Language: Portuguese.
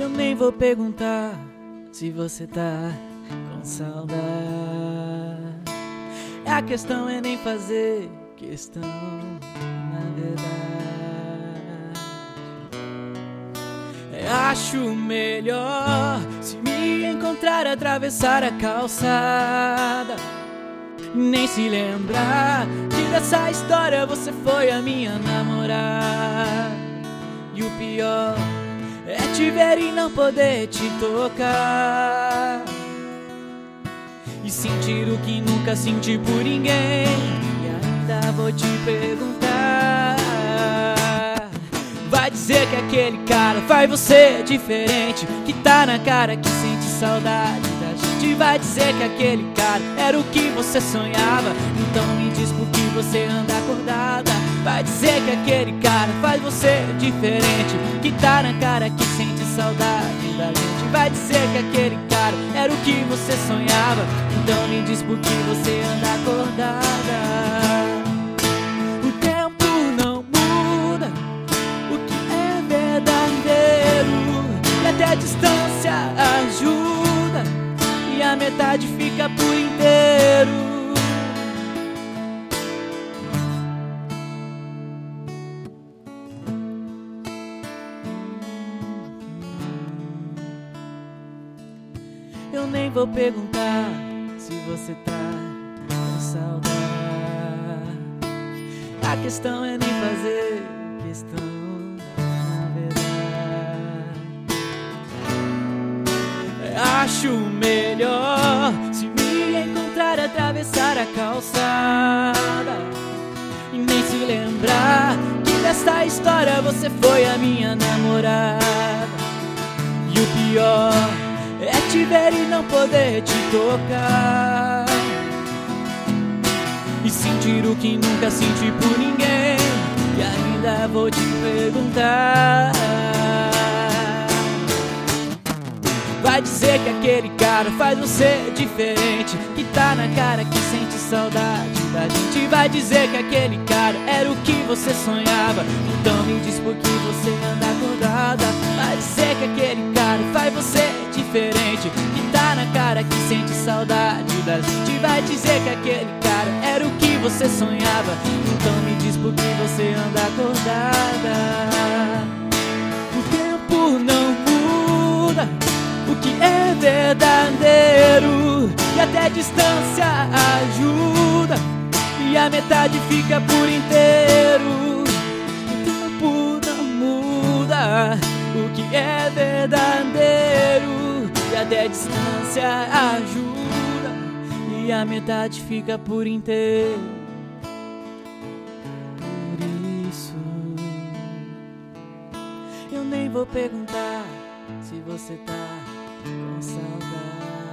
Eu nem vou perguntar se você tá com saudade. A questão é nem fazer questão, na verdade. Acho melhor se me encontrar, atravessar a calçada, nem se lembrar que dessa história você foi a minha namorada. E o pior é te ver e não poder te tocar, e sentir o que nunca senti por ninguém. E ainda vou te perguntar: vai dizer que aquele cara faz você diferente, que tá na cara que sente saudade da gente? Vai dizer que aquele cara era o que você sonhava? Então me diz por que você anda acordada. Vai dizer que aquele cara faz você diferente, que tá na cara que sente saudade da gente? Vai dizer que aquele cara era o que você sonhava? Então me diz por que você anda acordada. O tempo não muda o que é verdadeiro, e até a distância ajuda, e a metade fica por inteiro. Eu nem vou perguntar se você tá com saudade. A questão é nem fazer questão, na verdade. Acho melhor se me encontrar, atravessar a calçada, e nem se lembrar que desta história você foi a minha namorada. E o pior é te ver e não poder te tocar, e sentir o que nunca senti por ninguém. E ainda vou te perguntar: vai dizer que aquele cara faz você diferente, que tá na cara que sente saudade da gente? Vai dizer que aquele cara era o que você sonhava? Então me diz por que você anda acordada. Vai dizer que aquele cara faz você diferente, que tá na cara que sente saudade da gente? Vai dizer que aquele cara era o que você sonhava? Então me diz por que você anda acordada. O tempo não muda o que é verdadeiro, e até a distância ajuda, e a metade fica por inteiro. O tempo não muda o que é verdadeiro, e até a distância ajuda, e a metade fica por inteiro. Por isso eu nem vou perguntar se você tá com saudade.